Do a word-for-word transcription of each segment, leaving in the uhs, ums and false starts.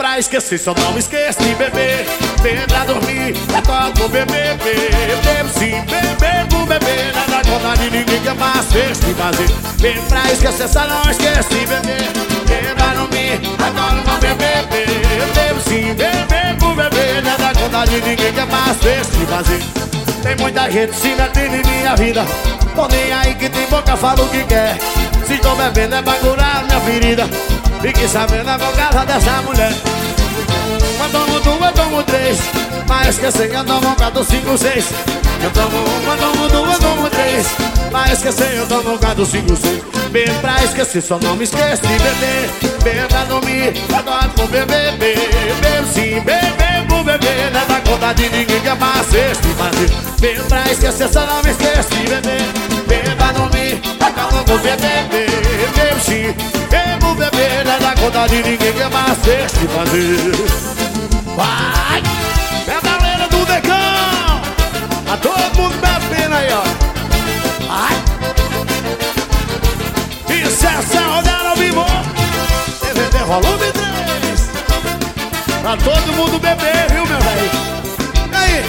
pra esquecer, só não esqueço de beber. Bebo pra dormir, recordo vou beber. Bebo sim, bebo, beber. Nada conta de ninguém que é mais fez de fazer. Bebo pra esquecer, só não esqueço de beber. Bebo pra dormir, recordo vou beber. Bebo sim, bebo, beber. Nada conta de ninguém que é mais fez de fazer. Tem muita gente se metendo em minha vida. Tô nem aí que tem boca, fala o que quer. Se estou bebendo é pra curar minha ferida. Fique sabendo a bocada dessa mulher. Uma, tomo duas, tomo três. Mas esquecer que eu tomo quatro, cinco, seis. Eu tomo uma, tomo duas, tomo três. Mas esquecer eu tomo quatro, cinco, seis. Bebo pra esquecer, só não me esqueço de beber. Bebo pra dormir, agora vou beber. Bebo sim, bebo, beber. Não dá conta de ninguém que é mais cesto de fazer. Bebo pra esquecer, só não me esqueço de beber. Bebo pra dormir, agora vou beber. Bebo sim, bebo, beber. Não dá conta de ninguém que é mais cesto de fazer. Vai! É a galera do Decão! A todo mundo bebendo aí, ó. Vai! Isso é saudade ao vivo. T V D volume três. Pra todo mundo beber, viu, meu velho? E aí?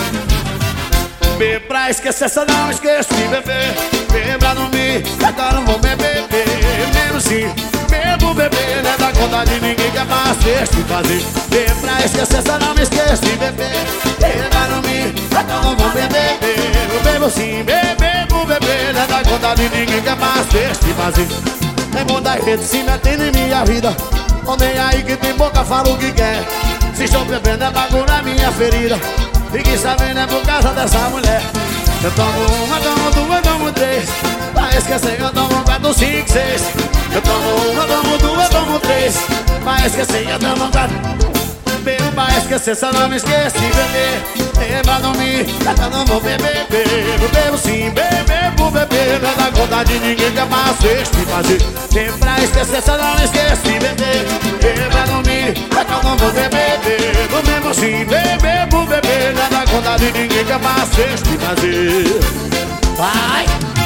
Bebo pra esquecer, só não esqueço de beber. Bebo pra dormir, agora não vou beber. Bebo sim, bebo, beber. Não é da conta de ninguém que é mais fez de fazer. Bebo pra esquecer, só não me esqueço de beber. Bebo pra dormir, agora não vou beber. Bebo sim, bebo, beber. Não é da conta de ninguém que é mais fez de fazer. Tem muita gente se metendo em minha vida. Tô nem aí que tem boca, fala o que quer. Se estou bebendo é pra curar minha ferida. Fique sabendo é por causa dessa mulher. Eu tomo uma, tomo duas, tomo três. Pra esquecer eu tomo quatro, cinco, seis. Eu tomo uma, tomo duas, tomo três. Pra esquecer eu tomo quatro. Bebo pra esquecer, só não me esqueço de beber. Bebo pra dormir, eu não vou beber. Bebo, bebo sim, bebo, beber. Não dá conta de ninguém que é mais fez de fazer. Bebo pra esquecer, só não me esqueço de beber. Bebo pra dormir, eu não vou beber. Bebo, bebo sim, bebo, beber. Não dá conta de ninguém que é mais fez de fazer. Vai!